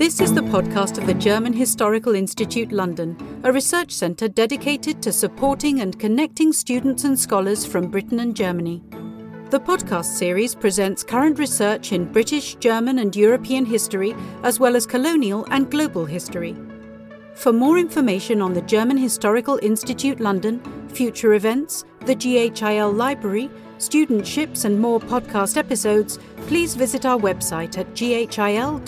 This is the podcast of the German Historical Institute London, a research centre dedicated to supporting and connecting students and scholars from Britain and Germany. The podcast series presents current research in British, German and European history, as well as colonial and global history. For more information on the German Historical Institute London, future events, the GHIL Library, studentships and more podcast episodes, please visit our website at ghil.ac.uk.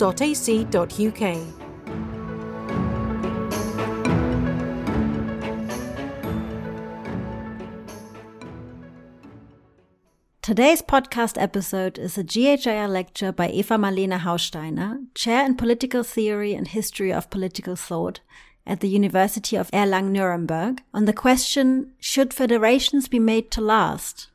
Today's podcast episode is a GHIL lecture by Eva-Marlene Hausteiner, Chair in Political Theory and History of Political Thought at the University of Erlangen-Nuremberg, on the question, should federations be made to last?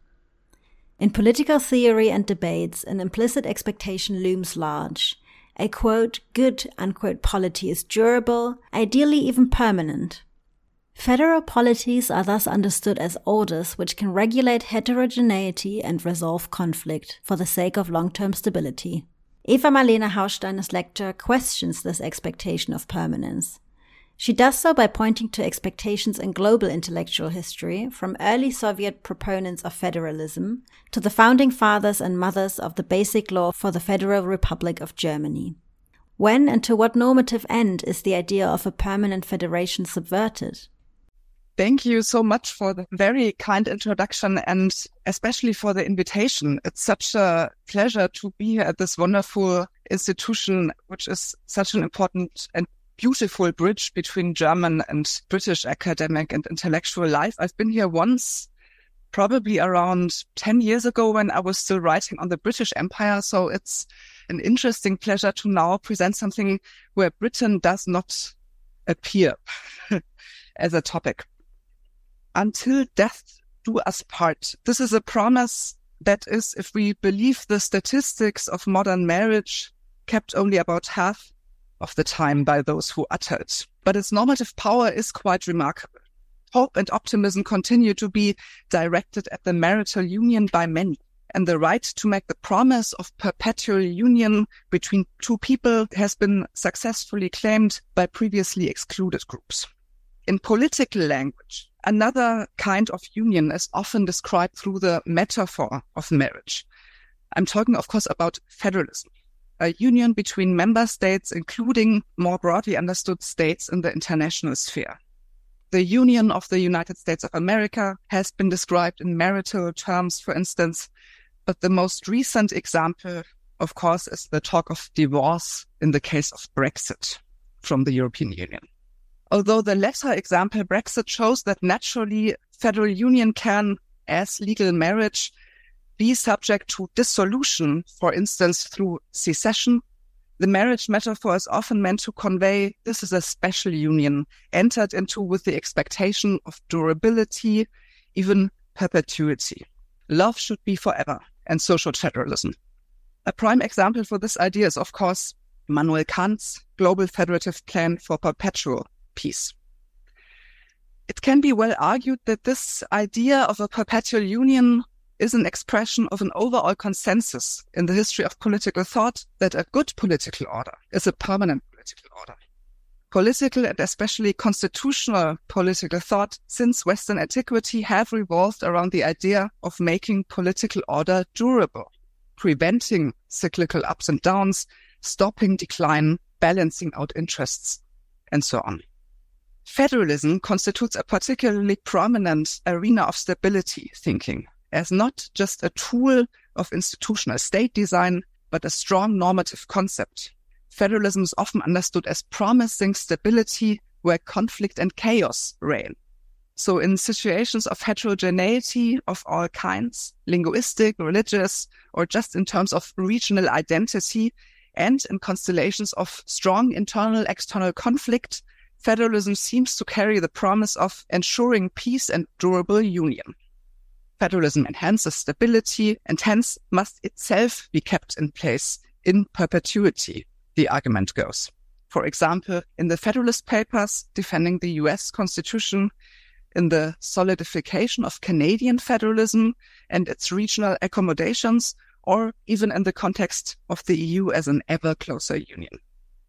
In political theory and debates, an implicit expectation looms large. A, quote, good, unquote, polity is durable, ideally even permanent. Federal polities are thus understood as orders which can regulate heterogeneity and resolve conflict for the sake of long-term stability. Eva-Marlene Hausteiner's lecture questions this expectation of permanence. She does so by pointing to expectations in global intellectual history, from early Soviet proponents of federalism to the founding fathers and mothers of the Basic Law for the Federal Republic of Germany. When and to what normative end is the idea of a permanent federation subverted? Thank you so much for the very kind introduction and especially for the invitation. It's such a pleasure to be here at this wonderful institution, which is such an important and beautiful bridge between German and British academic and intellectual life. I've been here once, probably around 10 years ago when I was still writing on the British Empire. So it's an interesting pleasure to now present something where Britain does not appear as a topic. Until death do us part. This is a promise that is, if we believe the statistics of modern marriage, kept only about half of the time by those who utter it. But its normative power is quite remarkable. Hope and optimism continue to be directed at the marital union by many, and the right to make the promise of perpetual union between two people has been successfully claimed by previously excluded groups. In political language, another kind of union is often described through the metaphor of marriage. I'm talking, of course, about federalism, a union between member states, including more broadly understood states in the international sphere. The Union of the United States of America has been described in marital terms, for instance, but the most recent example, of course, is the talk of divorce in the case of Brexit from the European Union. Although the latter example, Brexit, shows that naturally federal union can, as legal marriage, be subject to dissolution, for instance, through secession. The marriage metaphor is often meant to convey this is a special union entered into with the expectation of durability, even perpetuity. Love should be forever, and so should federalism. A prime example for this idea is, of course, Immanuel Kant's Global Federative Plan for Perpetual Peace. It can be well argued that this idea of a perpetual union is an expression of an overall consensus in the history of political thought that a good political order is a permanent political order. Political and especially constitutional political thought since Western antiquity have revolved around the idea of making political order durable, preventing cyclical ups and downs, stopping decline, balancing out interests, and so on. Federalism constitutes a particularly prominent arena of stability thinking, as not just a tool of institutional state design, but a strong normative concept. Federalism is often understood as promising stability where conflict and chaos reign. So in situations of heterogeneity of all kinds, linguistic, religious, or just in terms of regional identity, and in constellations of strong internal-external conflict, federalism seems to carry the promise of ensuring peace and durable union. Federalism enhances stability and hence must itself be kept in place in perpetuity, the argument goes. For example, in the Federalist Papers defending the US Constitution, in the solidification of Canadian federalism and its regional accommodations, or even in the context of the EU as an ever closer union.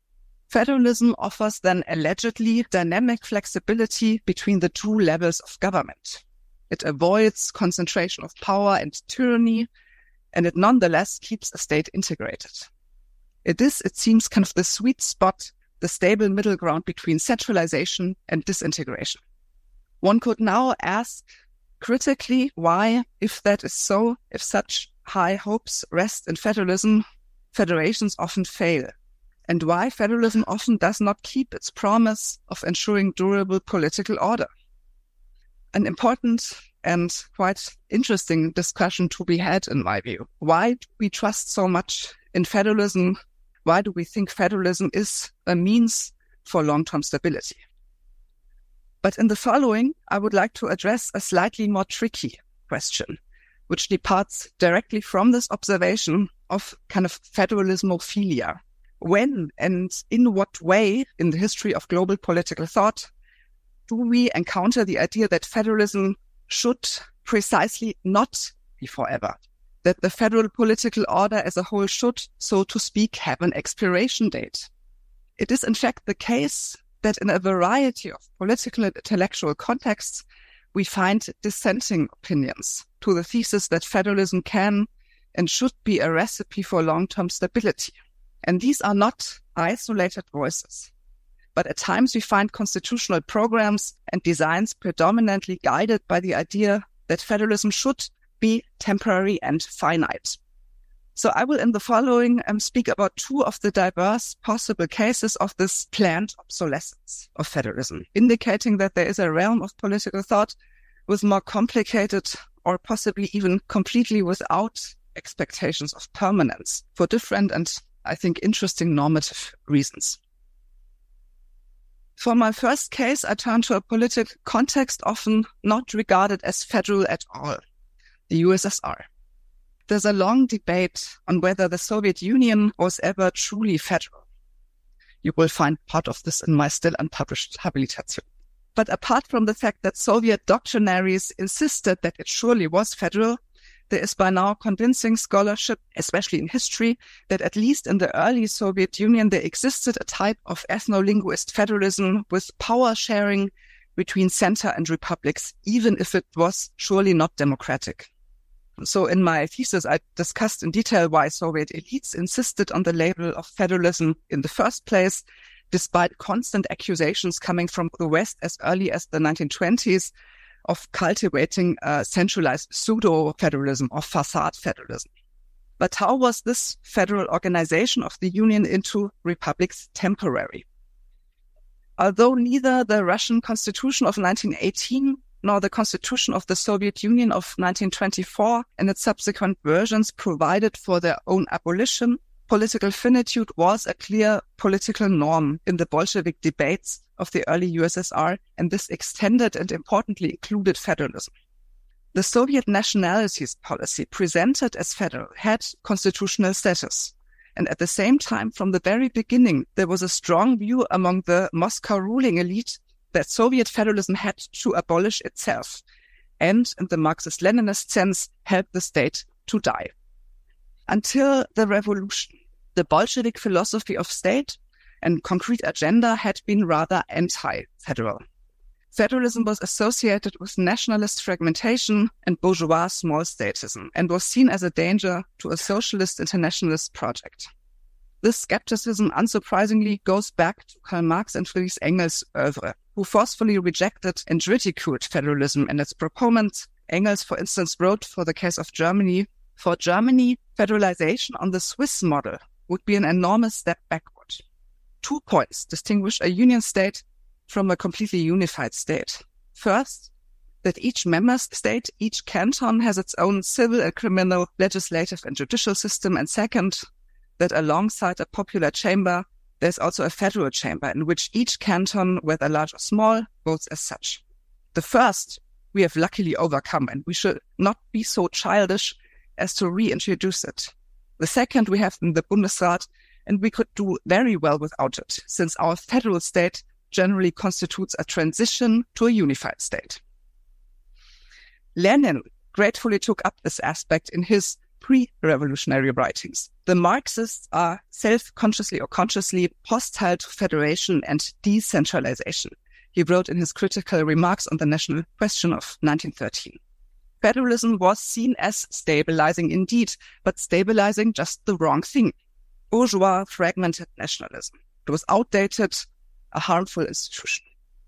Federalism offers then allegedly dynamic flexibility between the two levels of government. It avoids concentration of power and tyranny, and it nonetheless keeps a state integrated. It is, it seems, kind of the sweet spot, the stable middle ground between centralization and disintegration. One could now ask critically why, if that is so, if such high hopes rest in federalism, federations often fail, and why federalism often does not keep its promise of ensuring durable political order. An important and quite interesting discussion to be had, in my view. Why do we trust so much in federalism? Why do we think federalism is a means for long-term stability? But in the following, I would like to address a slightly more tricky question, which departs directly from this observation of kind of federalismophilia. When and in what way in the history of global political thought do we encounter the idea that federalism should precisely not be forever, that the federal political order as a whole should, so to speak, have an expiration date? It is in fact the case that in a variety of political and intellectual contexts, we find dissenting opinions to the thesis that federalism can and should be a recipe for long-term stability. And these are not isolated voices, but at times we find constitutional programs and designs predominantly guided by the idea that federalism should be temporary and finite. So I will in the following speak about two of the diverse possible cases of this planned obsolescence of federalism, indicating that there is a realm of political thought with more complicated or possibly even completely without expectations of permanence for different and, I think, interesting normative reasons. For my first case, I turn to a political context often not regarded as federal at all, the USSR. There's a long debate on whether the Soviet Union was ever truly federal. You will find part of this in my still unpublished habilitation. But apart from the fact that Soviet doctrinaries insisted that it surely was federal, there is by now convincing scholarship, especially in history, that at least in the early Soviet Union there existed a type of ethno-linguist federalism with power sharing between center and republics, even if it was surely not democratic. So in my thesis, I discussed in detail why Soviet elites insisted on the label of federalism in the first place, despite constant accusations coming from the West as early as the 1920s of cultivating centralized pseudo-federalism or facade federalism. But how was this federal organization of the Union into republics temporary? Although neither the Russian Constitution of 1918 nor the Constitution of the Soviet Union of 1924 and its subsequent versions provided for their own abolition, political finitude was a clear political norm in the Bolshevik debates of the early USSR, and this extended and importantly included federalism. The Soviet nationalities policy, presented as federal, had constitutional status. And at the same time, from the very beginning, there was a strong view among the Moscow ruling elite that Soviet federalism had to abolish itself and, in the Marxist-Leninist sense, help the state to die. Until the revolution, the Bolshevik philosophy of state and concrete agenda had been rather anti-federal. Federalism was associated with nationalist fragmentation and bourgeois small statism and was seen as a danger to a socialist internationalist project. This skepticism, unsurprisingly, goes back to Karl Marx and Friedrich Engels' oeuvre, who forcefully rejected and ridiculed federalism and its proponents. Engels, for instance, wrote for the case of Germany, "For Germany, federalization on the Swiss model would be an enormous step backward. 2 points distinguish a union state from a completely unified state. First, that each member state, each canton, has its own civil and criminal, legislative and judicial system. And second, that alongside a popular chamber, there's also a federal chamber in which each canton, whether large or small, votes as such. The first we have luckily overcome, and we should not be so childish as to reintroduce it. The second we have in the Bundesrat, and we could do very well without it, since our federal state generally constitutes a transition to a unified state." Lenin gratefully took up this aspect in his pre-revolutionary writings. The Marxists are self-consciously or consciously hostile to federation and decentralization, he wrote in his critical remarks on the national question of 1913. Federalism was seen as stabilizing indeed, but stabilizing just the wrong thing. Bourgeois, fragmented nationalism. It was outdated, a harmful institution.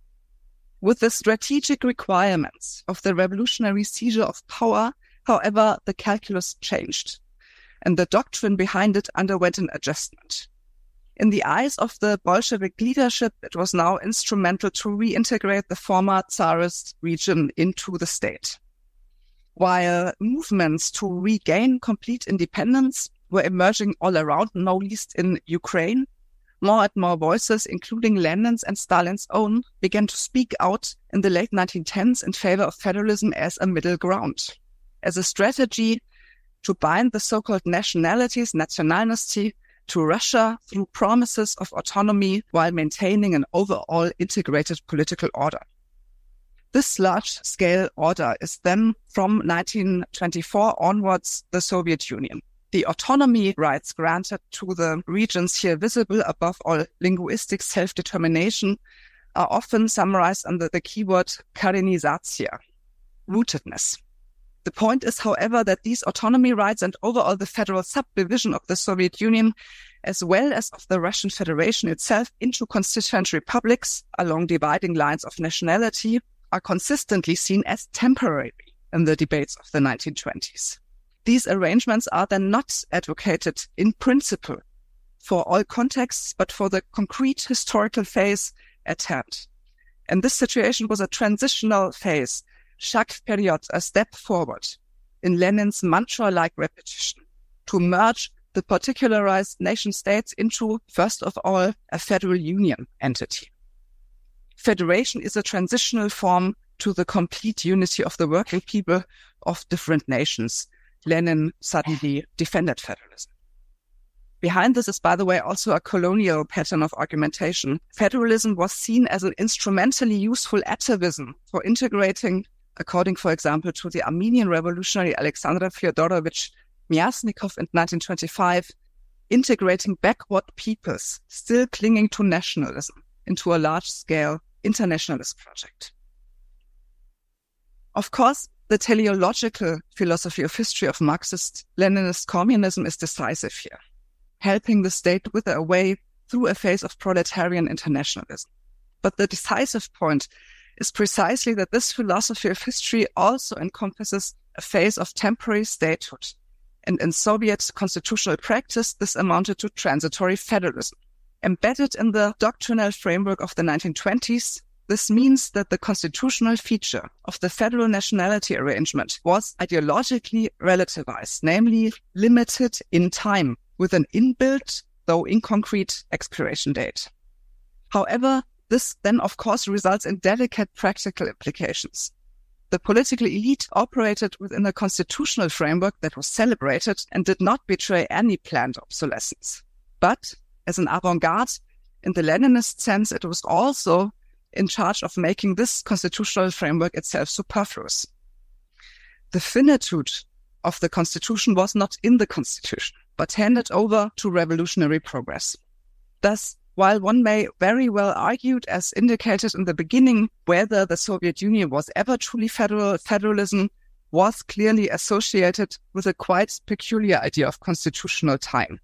With the strategic requirements of the revolutionary seizure of power, however, the calculus changed, and the doctrine behind it underwent an adjustment. In the eyes of the Bolshevik leadership, it was now instrumental to reintegrate the former Tsarist region into the state. While movements to regain complete independence were emerging all around, no least in Ukraine, more and more voices, including Lenin's and Stalin's own, began to speak out in the late 1910s in favor of federalism as a middle ground, as a strategy to bind the so-called nationalities, nationalnosti, to Russia through promises of autonomy while maintaining an overall integrated political order. This large-scale order is then, from 1924 onwards, the Soviet Union. The autonomy rights granted to the regions here visible, above all linguistic self-determination, are often summarized under the keyword korenizatsiya, rootedness. The point is, however, that these autonomy rights and overall the federal subdivision of the Soviet Union, as well as of the Russian Federation itself into constituent republics along dividing lines of nationality, are consistently seen as temporary in the debates of the 1920s. These arrangements are then not advocated in principle for all contexts, but for the concrete historical phase at hand. And this situation was a transitional phase, chaque période, a step forward, in Lenin's mantra-like repetition, to merge the particularized nation-states into, first of all, a federal union entity. Federation is a transitional form to the complete unity of the working people of different nations. Lenin suddenly defended federalism. Behind this is, by the way, also a colonial pattern of argumentation. Federalism was seen as an instrumentally useful atavism for integrating, according, for example, to the Armenian revolutionary Alexander Fyodorovich Myasnikov in 1925, integrating backward peoples still clinging to nationalism into a large-scale internationalist project. Of course, the teleological philosophy of history of Marxist-Leninist communism is decisive here, helping the state wither away through a phase of proletarian internationalism. But the decisive point is precisely that this philosophy of history also encompasses a phase of temporary statehood, and in Soviet constitutional practice, this amounted to transitory federalism. Embedded in the doctrinal framework of the 1920s, this means that the constitutional feature of the federal nationality arrangement was ideologically relativized, namely limited in time, with an inbuilt, though inconcrete, expiration date. However, this then, of course, results in delicate practical implications. The political elite operated within a constitutional framework that was celebrated and did not betray any planned obsolescence. But, as an avant-garde, in the Leninist sense, it was also in charge of making this constitutional framework itself superfluous. The finitude of the constitution was not in the constitution, but handed over to revolutionary progress. Thus, while one may very well argue, as indicated in the beginning, whether the Soviet Union was ever truly federal, federalism was clearly associated with a quite peculiar idea of constitutional time.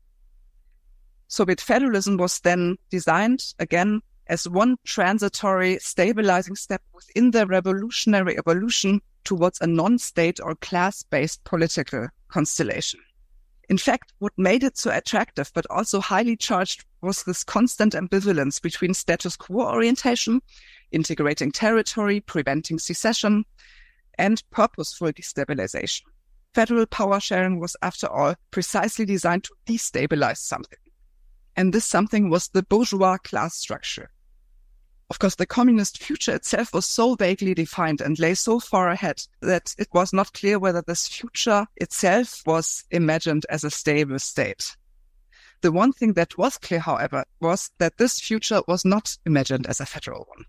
Soviet federalism was then designed, again, as one transitory stabilizing step within the revolutionary evolution towards a non-state or class-based political constellation. In fact, what made it so attractive but also highly charged was this constant ambivalence between status quo orientation, integrating territory, preventing secession, and purposeful destabilization. Federal power sharing was, after all, precisely designed to destabilize something. And this something was the bourgeois class structure. Of course, the communist future itself was so vaguely defined and lay so far ahead that it was not clear whether this future itself was imagined as a stable state. The one thing that was clear, however, was that this future was not imagined as a federal one.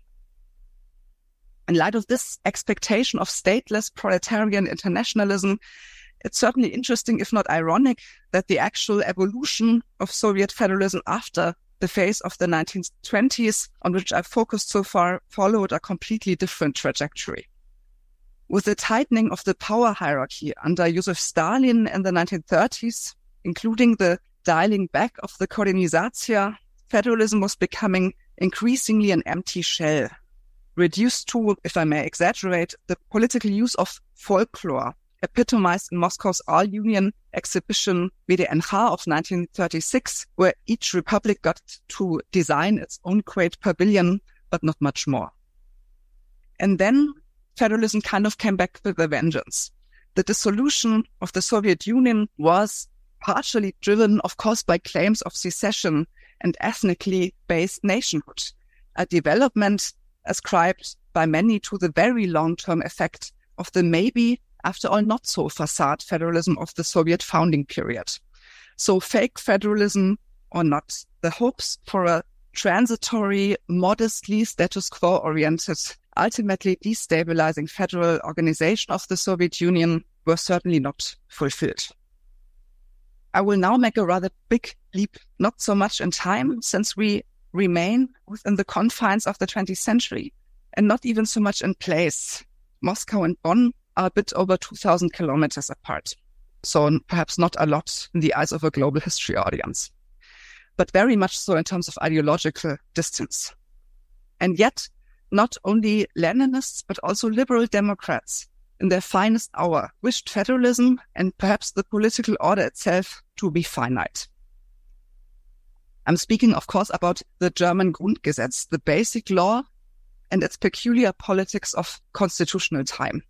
In light of this expectation of stateless proletarian internationalism, It's certainly interesting, if not ironic, that the actual evolution of Soviet federalism after the phase of the 1920s, on which I've focused so far, followed a completely different trajectory. With the tightening of the power hierarchy under Joseph Stalin in the 1930s, including the dialing back of the Koordinatia, federalism was becoming increasingly an empty shell, reduced to, if I may exaggerate, the political use of folklore, epitomized in Moscow's All-Union exhibition VDNH of 1936, where each republic got to design its own great pavilion, but not much more. And then federalism kind of came back with a vengeance. The dissolution of the Soviet Union was partially driven, of course, by claims of secession and ethnically based nationhood, a development ascribed by many to the very long-term effect of the maybe, after all, not so facade federalism of the Soviet founding period. So fake federalism or not, the hopes for a transitory, modestly status quo-oriented, ultimately destabilizing federal organization of the Soviet Union were certainly not fulfilled. I will now make a rather big leap, not so much in time, since we remain within the confines of the 20th century, and not even so much in place. Moscow and Bonn are a bit over 2,000 kilometers apart, so perhaps not a lot in the eyes of a global history audience, but very much so in terms of ideological distance. And yet, not only Leninists, but also liberal Democrats in their finest hour wished federalism and perhaps the political order itself to be finite. I'm speaking, of course, about the German Grundgesetz, the basic law and its peculiar politics of constitutional time.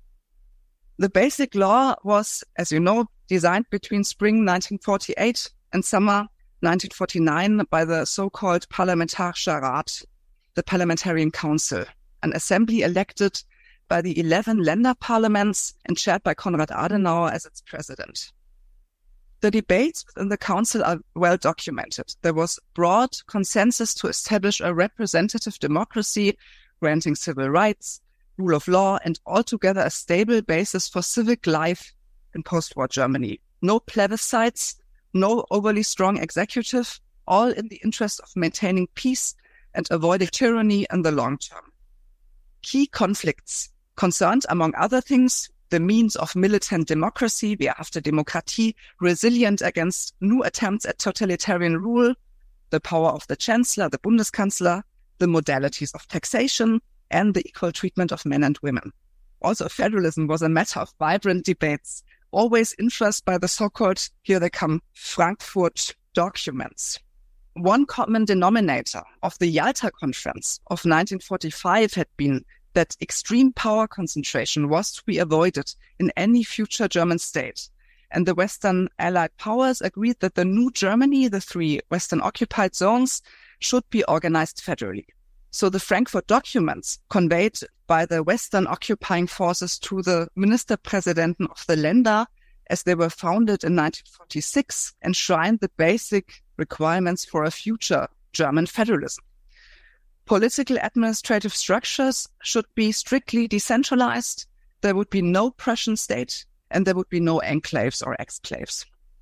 The basic law was, as you know, designed between spring 1948 and summer 1949 by the so-called Parlamentarischer Rat, the Parliamentarian Council, an assembly elected by the 11 Länder parliaments and chaired by Konrad Adenauer as its president. The debates within the council are well documented. There was broad consensus to establish a representative democracy, granting civil rights, rule of law, and altogether a stable basis for civic life in post-war Germany. No plebiscites, no overly strong executive, all in the interest of maintaining peace and avoiding tyranny in the long term. Key conflicts concerned, among other things, the means of militant democracy, wehrhafte Demokratie, resilient against new attempts at totalitarian rule, the power of the Chancellor, the Bundeskanzler, the modalities of taxation, and the equal treatment of men and women. Also, federalism was a matter of vibrant debates, always influenced by the so-called, here they come, Frankfurt documents. One common denominator of the Yalta Conference of 1945 had been that extreme power concentration was to be avoided in any future German state. And the Western Allied powers agreed that the new Germany, the three Western occupied zones, should be organized federally. So the Frankfurt documents conveyed by the Western occupying forces to the Ministerpräsidenten of the Länder, as they were founded in 1946, enshrined the basic requirements for a future German federalism. Political administrative structures should be strictly decentralized. There would be no Prussian state, and there would be no enclaves or exclaves.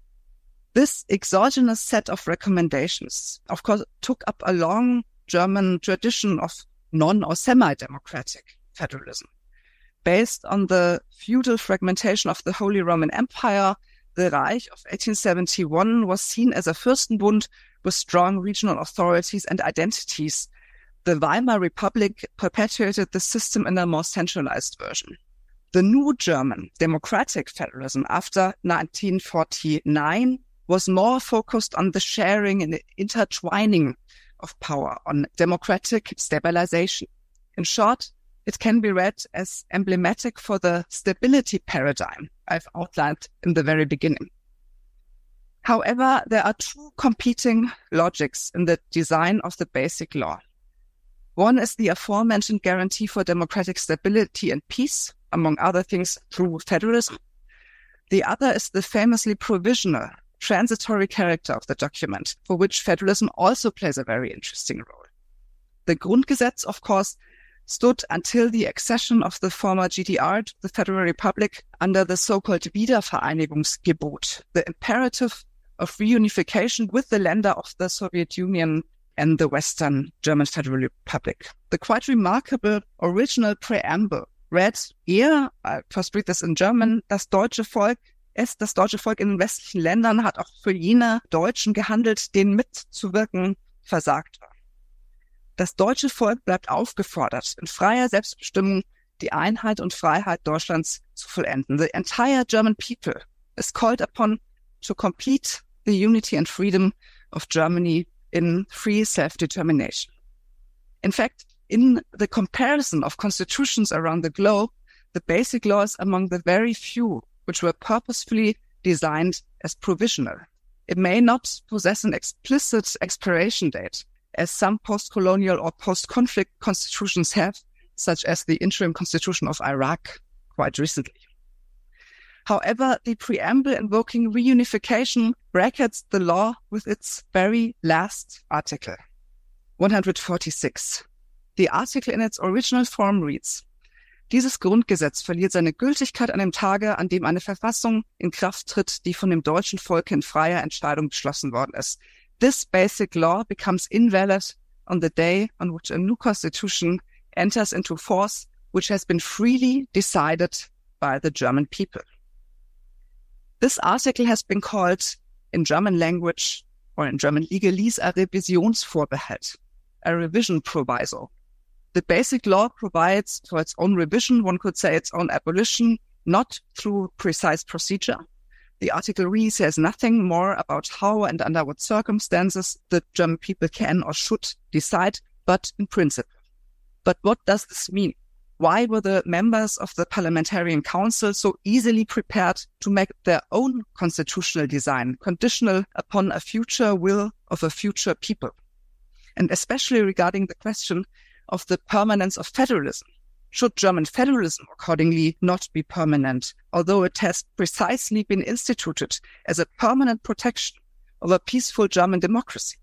This exogenous set of recommendations, of course, took up a long German tradition of non- or semi-democratic federalism. Based on the feudal fragmentation of the Holy Roman Empire, the Reich of 1871 was seen as a Fürstenbund with strong regional authorities and identities. The Weimar Republic perpetuated the system in a more centralized version. The new German democratic federalism after 1949 was more focused on the sharing and intertwining of power, on democratic stabilization. In short, it can be read as emblematic for the stability paradigm I've outlined in the very beginning. However, there are two competing logics in the design of the basic law. One is the aforementioned guarantee for democratic stability and peace, among other things through federalism. The other is the famously provisional, transitory character of the document, for which federalism also plays a very interesting role. The Grundgesetz, of course, stood until the accession of the former GDR to the Federal Republic under the so-called Wiedervereinigungsgebot, the imperative of reunification with the Länder of the Soviet Union and the Western German Federal Republic. The quite remarkable original preamble read here, I first read this in German, das deutsche Volk in den westlichen Ländern hat auch für jene Deutschen gehandelt, denen mitzuwirken versagt war. Das deutsche Volk bleibt aufgefordert, in freier Selbstbestimmung die Einheit und Freiheit Deutschlands zu vollenden. The entire German people is called upon to complete the unity and freedom of Germany in free self-determination. In fact, in the comparison of constitutions around the globe, the Basic Law is among the very few which were purposefully designed as provisional. It may not possess an explicit expiration date, as some post-colonial or post-conflict constitutions have, such as the interim constitution of Iraq quite recently. However, the preamble invoking reunification brackets the law with its very last article, 146. The article in its original form reads, dieses Grundgesetz verliert seine Gültigkeit an dem Tage, an dem eine Verfassung in Kraft tritt, die von dem deutschen Volk in freier Entscheidung beschlossen worden ist. This basic law becomes invalid on the day on which a new constitution enters into force, which has been freely decided by the German people. This article has been called in German language or in German legalese a Revisionsvorbehalt, a revision proviso. The Basic Law provides for its own revision, one could say its own abolition, not through precise procedure. The article really says nothing more about how and under what circumstances the German people can or should decide, but in principle. But what does this mean? Why were the members of the Parliamentarian Council so easily prepared to make their own constitutional design conditional upon a future will of a future people? And especially regarding the question of the permanence of federalism. Should German federalism accordingly not be permanent, although it has precisely been instituted as a permanent protection of a peaceful German democracy?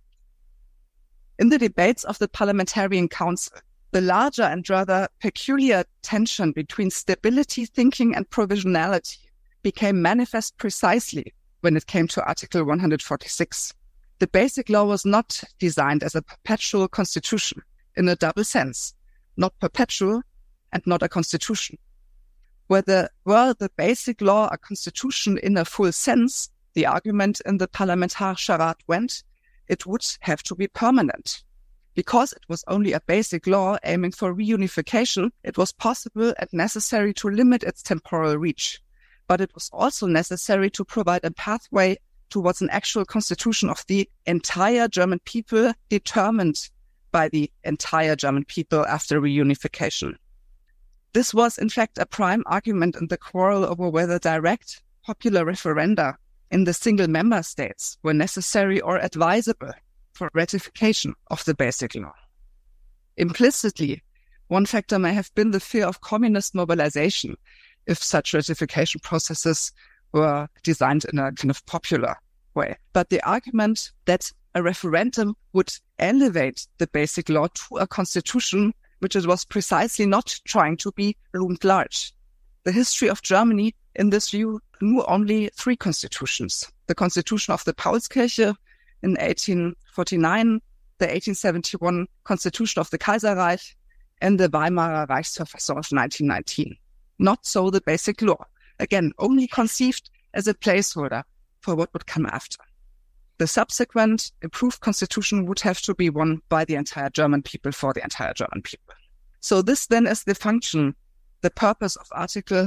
In the debates of the Parliamentarian Council, the larger and rather peculiar tension between stability thinking and provisionality became manifest precisely when it came to Article 146. The Basic Law was not designed as a perpetual constitution in a double sense, not perpetual and not a constitution. Were the Basic Law a constitution in a full sense, the argument in the Parlamentarischer Rat went, it would have to be permanent. Because it was only a basic law aiming for reunification, it was possible and necessary to limit its temporal reach. But it was also necessary to provide a pathway towards an actual constitution of the entire German people, determined by the entire German people after reunification. This was, in fact, a prime argument in the quarrel over whether direct popular referenda in the single member states were necessary or advisable for ratification of the Basic Law. Implicitly, one factor may have been the fear of communist mobilization if such ratification processes were designed in a kind of popular way. But the argument that a referendum would elevate the Basic Law to a constitution, which it was precisely not trying to be, loomed large. The history of Germany, in this view, knew only three constitutions. The Constitution of the Paulskirche in 1849, the 1871 Constitution of the Kaiserreich, and the Weimarer Reichsverfassung of 1919. Not so the Basic Law. Again, only conceived as a placeholder for what would come after. The subsequent improved constitution would have to be won by the entire German people for the entire German people. So this then is the function, the purpose of Article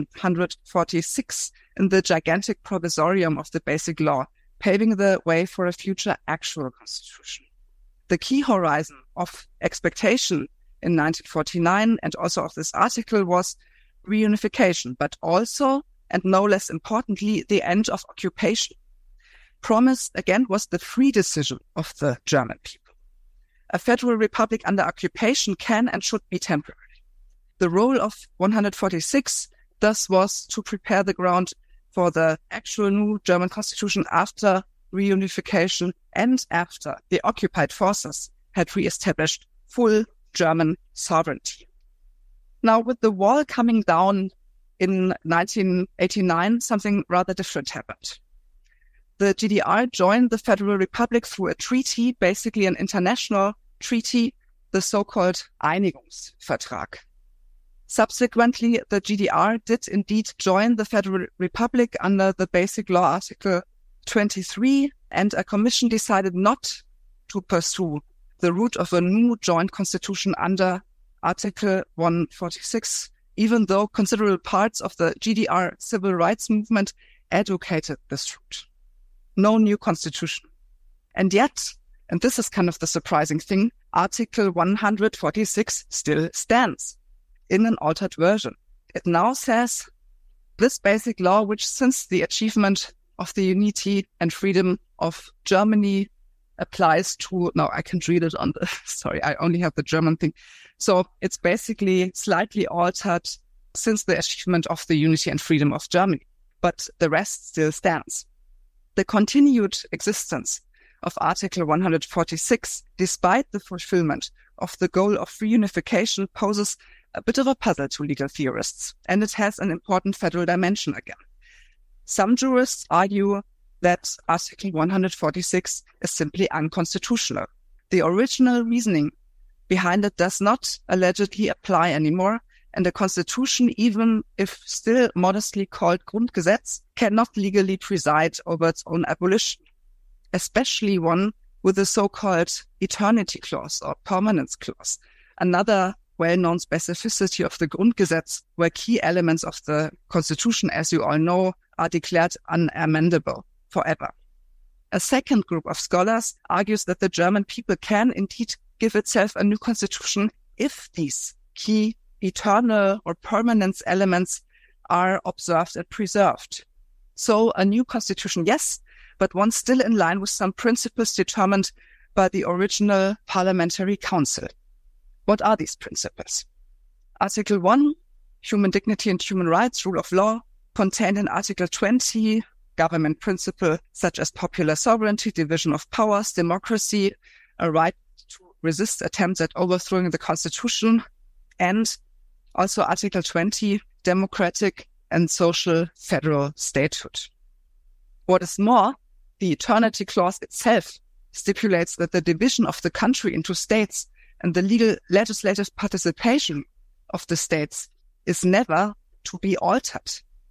146 in the gigantic provisorium of the Basic Law, paving the way for a future actual constitution. The key horizon of expectation in 1949 and also of this article was reunification, but also, and no less importantly, the end of occupation. Promised again was the free decision of the German people. A federal republic under occupation can and should be temporary. The role of 146 thus was to prepare the ground for the actual new German constitution after reunification and after the occupied forces had re-established full German sovereignty. Now, with the wall coming down in 1989, something rather different happened. The GDR joined the Federal Republic through a treaty, basically an international treaty, the so-called Einigungsvertrag. Subsequently, the GDR did indeed join the Federal Republic under the Basic Law Article 23, and a commission decided not to pursue the route of a new joint constitution under Article 146, even though considerable parts of the GDR civil rights movement advocated this route. No new constitution. And yet, and this is kind of the surprising thing, Article 146 still stands in an altered version. It now says this basic law, which since the achievement of the unity and freedom of Germany applies to, now I can't read it on the, sorry, I only have the German thing. So it's basically slightly altered since the achievement of the unity and freedom of Germany, but the rest still stands. The continued existence of Article 146, despite the fulfillment of the goal of reunification, poses a bit of a puzzle to legal theorists, and it has an important federal dimension again. Some jurists argue that Article 146 is simply unconstitutional. The original reasoning behind it does not allegedly apply anymore, and the constitution, even if still modestly called Grundgesetz, cannot legally preside over its own abolition, especially one with the so-called eternity clause or permanence clause, another well-known specificity of the Grundgesetz, where key elements of the constitution, as you all know, are declared unamendable forever. A second group of scholars argues that the German people can indeed give itself a new constitution if these key eternal or permanence elements are observed and preserved. So a new constitution, yes, but one still in line with some principles determined by the original Parliamentary Council. What are these principles? Article 1, human dignity and human rights, rule of law, contained in Article 20, government principle such as popular sovereignty, division of powers, democracy, a right to resist attempts at overthrowing the constitution, and also Article 20, democratic and social federal statehood. What is more, the eternity clause itself stipulates that the division of the country into states and the legal legislative participation of the states is never to be altered.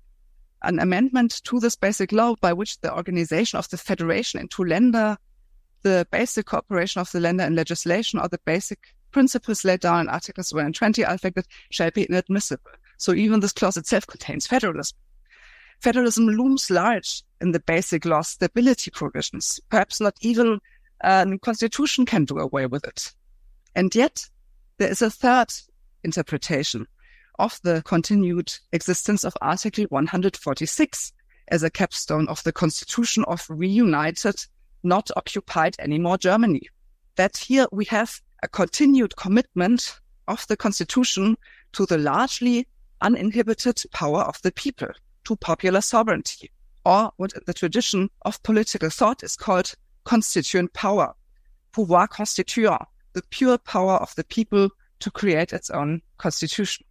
An amendment to this basic law by which the organization of the federation into Länder, the basic cooperation of the Länder in legislation, or the basic principles laid down in Articles 1 and 20 are affected shall be inadmissible. So even this clause itself contains federalism. Federalism looms large in the basic law stability provisions. Perhaps not even a constitution can do away with it. And yet, there is a third interpretation of the continued existence of Article 146 as a capstone of the constitution of reunited, not occupied anymore Germany. That here we have a continued commitment of the constitution to the largely uninhibited power of the people, to popular sovereignty, or what in the tradition of political thought is called constituent power, pouvoir constituant, the pure power of the people to create its own constitution.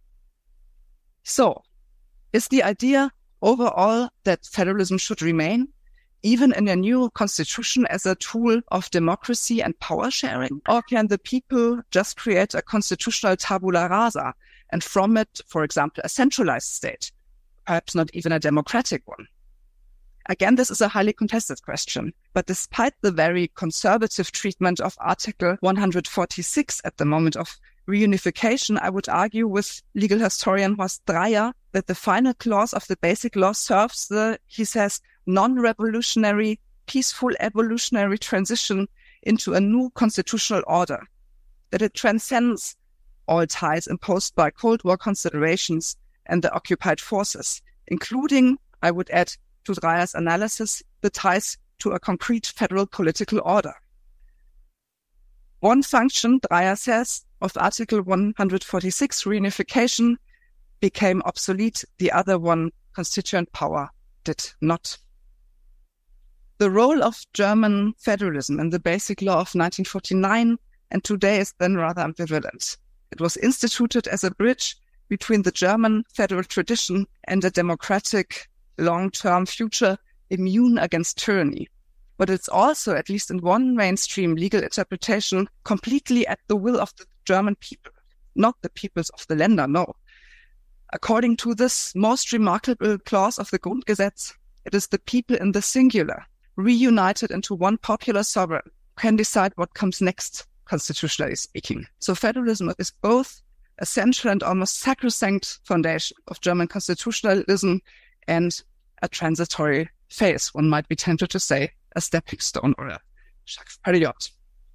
So, is the idea overall that federalism should remain, even in a new constitution, as a tool of democracy and power sharing? Or can the people just create a constitutional tabula rasa and from it, for example, a centralized state, perhaps not even a democratic one? Again, this is a highly contested question, but despite the very conservative treatment of Article 146 at the moment of reunification, I would argue with legal historian Horst Dreyer that the final clause of the basic law serves the, he says, non-revolutionary, peaceful evolutionary transition into a new constitutional order, that it transcends all ties imposed by Cold War considerations and the occupied forces, including, I would add to Dreyer's analysis, the ties to a concrete federal political order. One function, Dreyer says, of Article 146 reunification became obsolete. The other one, constituent power, did not. The role of German federalism in the Basic Law of 1949 and today is then rather ambivalent. It was instituted as a bridge between the German federal tradition and a democratic long-term future immune against tyranny. But it's also, at least in one mainstream legal interpretation, completely at the will of the German people, not the peoples of the Länder, no. According to this most remarkable clause of the Grundgesetz, it is the people in the singular, reunited into one popular sovereign, who can decide what comes next, constitutionally speaking. So federalism is both a central and almost sacrosanct foundation of German constitutionalism and a transitory phase, one might be tempted to say, a stepping stone or a Jacques Period.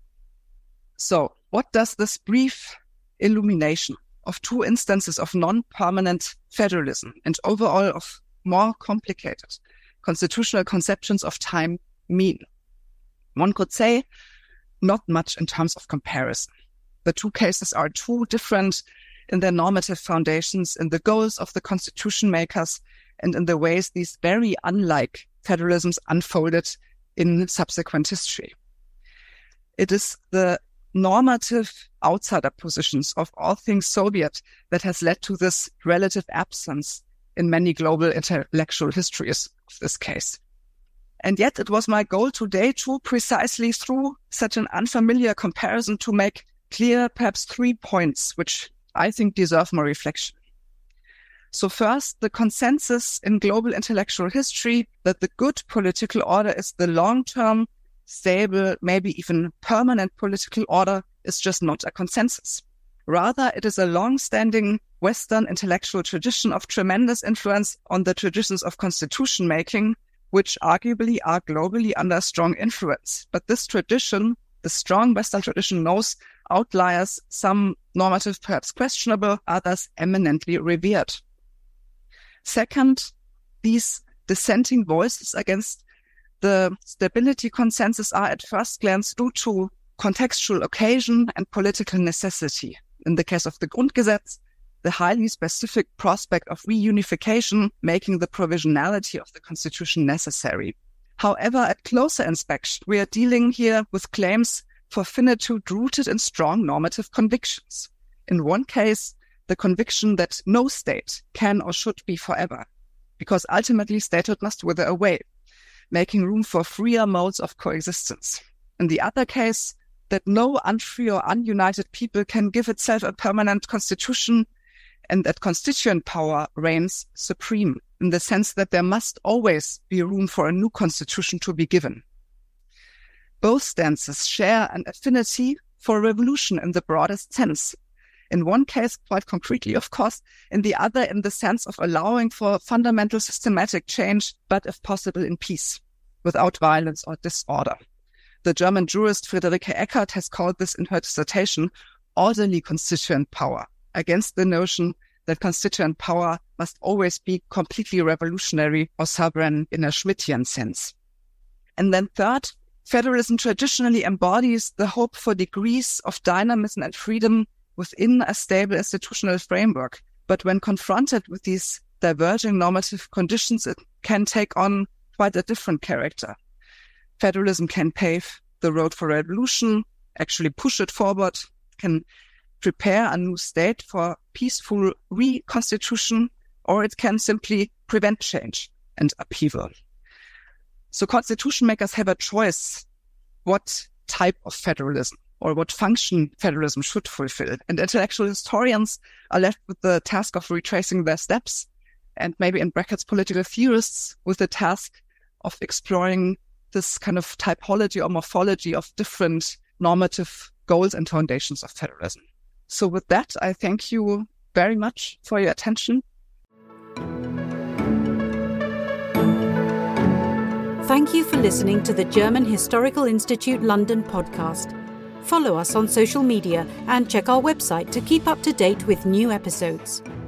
So what does this brief illumination of two instances of non-permanent federalism and overall of more complicated constitutional conceptions of time mean? One could say not much in terms of comparison. The two cases are too different in their normative foundations, in the goals of the constitution makers, and in the ways these very unlike federalisms unfolded in subsequent history. It is the normative outsider positions of all things Soviet that has led to this relative absence in many global intellectual histories of this case. And yet it was my goal today to precisely through such an unfamiliar comparison to make clear perhaps 3 points which I think deserve more reflection. So first, the consensus in global intellectual history that the good political order is the long-term, stable, maybe even permanent political order is just not a consensus. Rather, it is a long-standing Western intellectual tradition of tremendous influence on the traditions of constitution making, which arguably are globally under strong influence. But this tradition, the strong Western tradition, knows outliers, some normative, perhaps questionable, others eminently revered. Second, these dissenting voices against the stability consensus are at first glance due to contextual occasion and political necessity. In the case of the Grundgesetz, the highly specific prospect of reunification making the provisionality of the constitution necessary. However, at closer inspection, we are dealing here with claims for finitude rooted in strong normative convictions. In one case, the conviction that no state can or should be forever, because ultimately statehood must wither away, making room for freer modes of coexistence. In the other case, that no unfree or ununited people can give itself a permanent constitution, and that constituent power reigns supreme, in the sense that there must always be room for a new constitution to be given. Both stances share an affinity for revolution in the broadest sense. In one case, quite concretely, of course, in the other, in the sense of allowing for fundamental systematic change, but if possible in peace, without violence or disorder. The German jurist Friederike Eckert has called this in her dissertation orderly constituent power, against the notion that constituent power must always be completely revolutionary or sovereign in a Schmittian sense. And then third, federalism traditionally embodies the hope for degrees of dynamism and freedom within a stable institutional framework. But when confronted with these diverging normative conditions, it can take on quite a different character. Federalism can pave the road for revolution, actually push it forward, can prepare a new state for peaceful reconstitution, or it can simply prevent change and upheaval. So constitution makers have a choice what type of federalism or what function federalism should fulfill. And intellectual historians are left with the task of retracing their steps, and maybe in brackets political theorists with the task of exploring this kind of typology or morphology of different normative goals and foundations of federalism. So with that, I thank you very much for your attention. Thank you for listening to the German Historical Institute London podcast. Follow us on social media and check our website to keep up to date with new episodes.